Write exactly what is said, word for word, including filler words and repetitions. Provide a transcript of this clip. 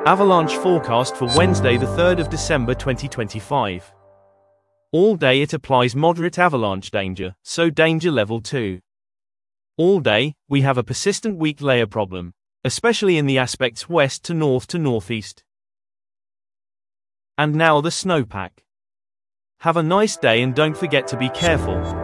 Avalanche forecast for Wednesday the third of December twenty twenty-five. All day it applies moderate avalanche danger, so danger level two. All day, we have a persistent weak layer problem, especially in the aspects west to north to northeast. And now the snowpack. Have a nice day and don't forget to be careful.